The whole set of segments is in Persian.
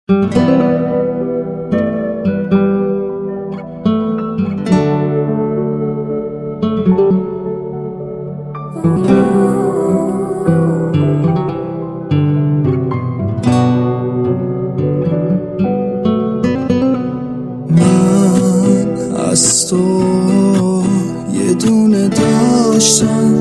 من از تو یه دونه داشتم،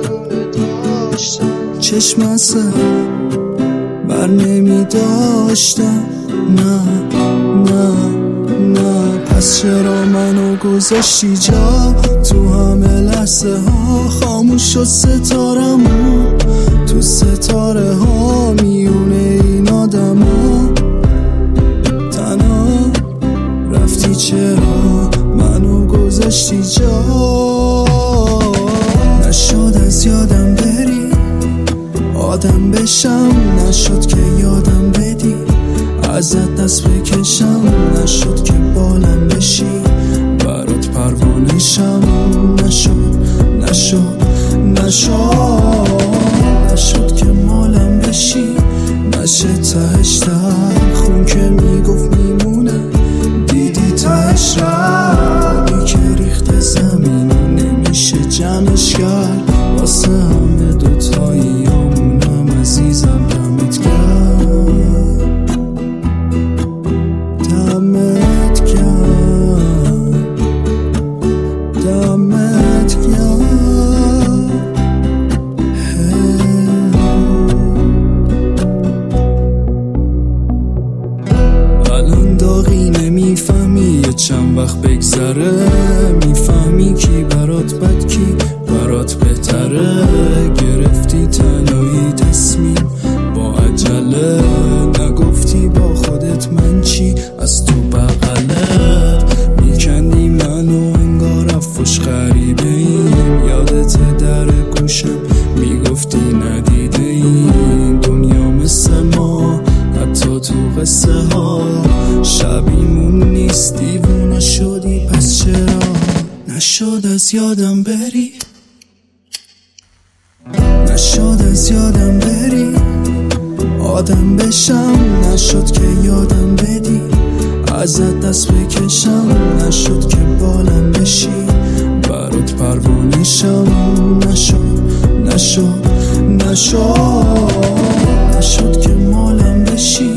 چشم از بر نمی داشتم. نه نه نه، پس چرا منو گذاشتی جا؟ تو همه لحظه ها خاموش شد ستارمون، تو ستاره ها میونه این آدم ها. تنها رفتی چرا منو گذاشتی جا؟ نشد از یادم بری آدم بشم، نشد که یادم بدی ازت دست بکشم، نشد که بالم بشی برات پروانه شم. نشد نشد نشد نشد که مالم بشی، نشه تهش در خون که میگفت میمونه. دیدی تهش رفت که ریخت زمین نمیشه جمعش کرد. واسه همه دوتایی همونم عزیزم، دمت گرم دمت گرم دمت گرم. الان داغی نمیفهمی، یه چند وقت بگذره میفهمی کی برات بد کی برات بهتره. گرفتی تنهایی تصمیم با عجله، نگفتی با خودت من چی از تو بغلت. میکندی منو انگار افوش غریبه ایم، یادت در گوشم میگفتی ندیده این دنیا مثل ما، حتی تو قصه ها شبیمون نیست. دیوونه شدی پس چرا نشد از یادم بری؟ نشد از یادم بری آدم بشم، نشد که یادم بدی ازت دست بکشم، نشد که بالم بشی برات پروانه شم. نشد نشد نشد نشد که مالم بشی،